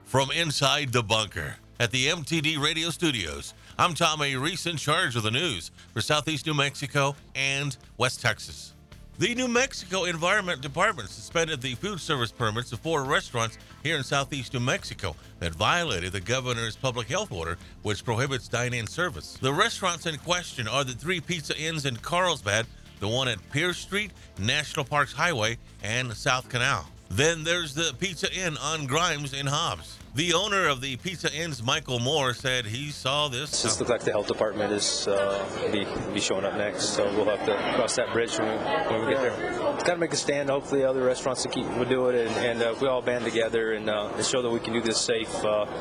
From inside the bunker at the MTD Radio Studios, I'm Tom A. Reese, in charge of the news for Southeast New Mexico and West Texas. The New Mexico Environment Department suspended the food service permits of 4 restaurants here in Southeast New Mexico that violated the governor's public health order, which prohibits dine-in service. The restaurants in question are the 3 Pizza Inns in Carlsbad, the one at Pierce Street, National Parks Highway, and South Canal. Then there's the Pizza Inn on Grimes in Hobbs. The owner of the Pizza Inns, Michael Moore, said he saw this. It just looks like the health department is be showing up next, so we'll have to cross that bridge when we get there. It's got to make a stand. Hopefully, other restaurants will do it, and we all band together and show that we can do this safe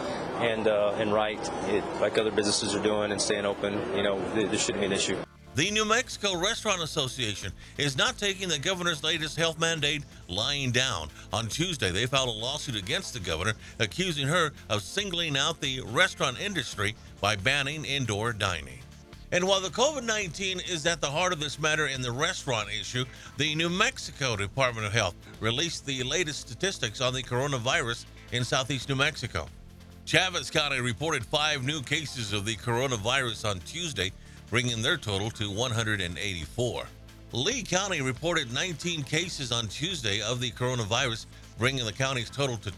and right, like other businesses are doing, and staying open. There shouldn't be an issue. The New Mexico Restaurant Association is not taking the governor's latest health mandate lying down. On Tuesday, they filed a lawsuit against the governor, accusing her of singling out the restaurant industry by banning indoor dining. And while the COVID-19 is at the heart of this matter in the restaurant issue, the New Mexico Department of Health released the latest statistics on the coronavirus in Southeast New Mexico. Chavez County reported 5 new cases of the coronavirus on Tuesday, bringing their total to 184. Lee County reported 19 cases on Tuesday of the coronavirus, bringing the county's total to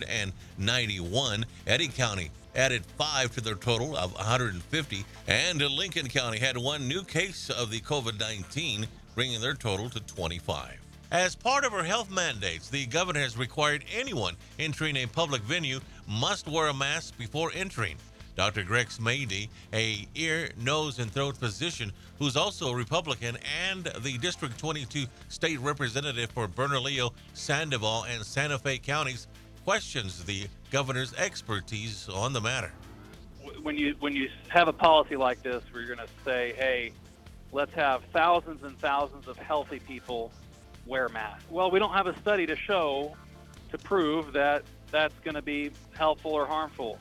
291. Eddy County added 5 to their total of 150, and Lincoln County had 1 new case of the COVID-19, bringing their total to 25. As part of her health mandates, the governor has required anyone entering a public venue must wear a mask before entering. Dr. Greg Smady, a ear, nose, and throat physician who's also a Republican and the District 22 state representative for Bernalillo, Sandoval, and Santa Fe counties, questions the governor's expertise on the matter. When you have a policy like this where you're going to say, hey, let's have thousands and thousands of healthy people wear masks. Well, we don't have a study to prove that that's going to be helpful or harmful.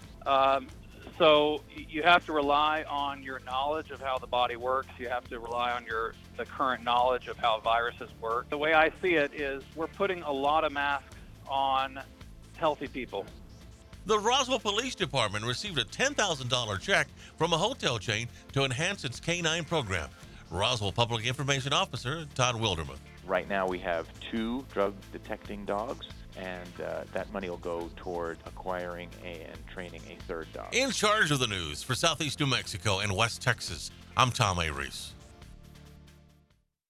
So you have to rely on your knowledge of how the body works. You have to rely on the current knowledge of how viruses work. The way I see it is we're putting a lot of masks on healthy people. The Roswell Police Department received a $10,000 check from a hotel chain to enhance its K-9 program. Roswell Public Information Officer Todd Wildermuth. Right now we have 2 drug detecting dogs, and that money will go toward acquiring and training a 3rd dog. In charge of the news for Southeast New Mexico and West Texas, I'm Tom A. Reese.